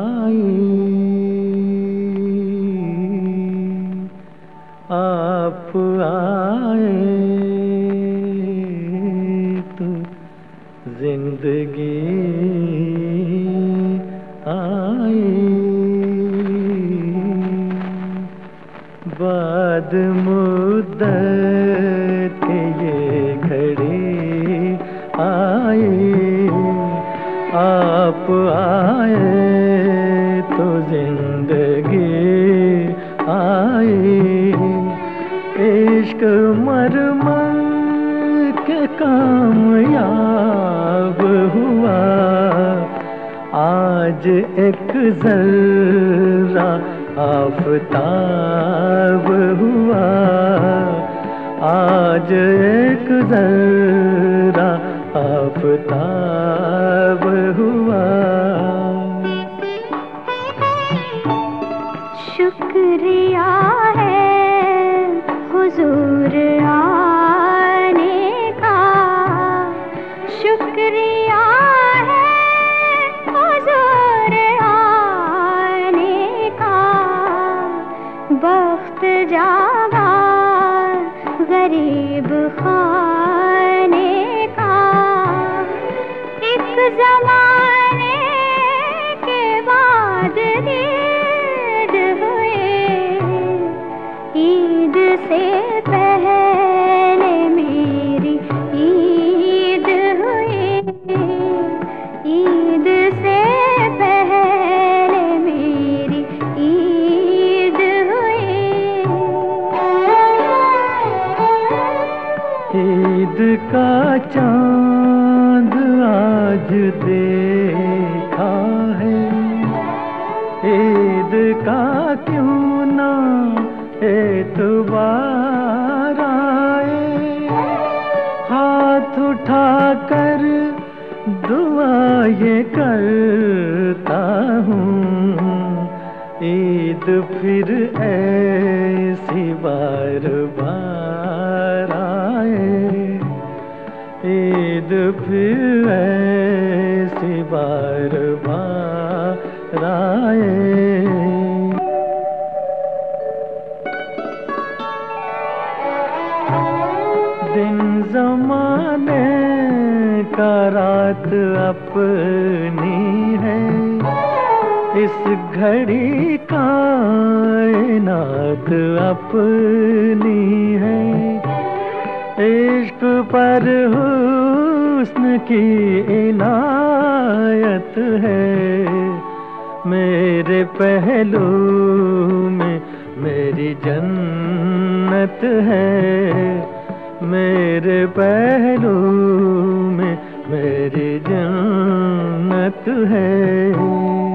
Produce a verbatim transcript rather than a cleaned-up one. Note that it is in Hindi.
आप आए तो जिंदगी आई। बाद मुद्दत के ये घड़ी आई। आप आए तो जिंदगी आई। इश्क मरमर के कामयाब हुआ। आज एक जर्रा आफताब हुआ। आज एक जर्रा आफताब हुआ। शुक्रिया है हुजूर आने का। शुक्रिया है हुजूर आने का। बख्त जागा गरीब खाने का। एक जमाने के बाद ईद हुए। ईद से पहले मेरी ईद हुई। ईद से पहले मेरी ईद हुई। ईद का चांद आज देखा है। ईद का क्यों ना एतबार आए। हाथ उठाकर दुआ ये करता हूँ। ईद फिर ऐसी बार बार आए। ईद फिर ऐसी बार बार आए। दिन ज़माने का रात अपनी है। इस घड़ी कायनात अपनी है। इश्क पर हुस्न की इनायत है। मेरे पहलू में मेरी जन्नत है। मेरे पहलू में मेरी जन्नत है।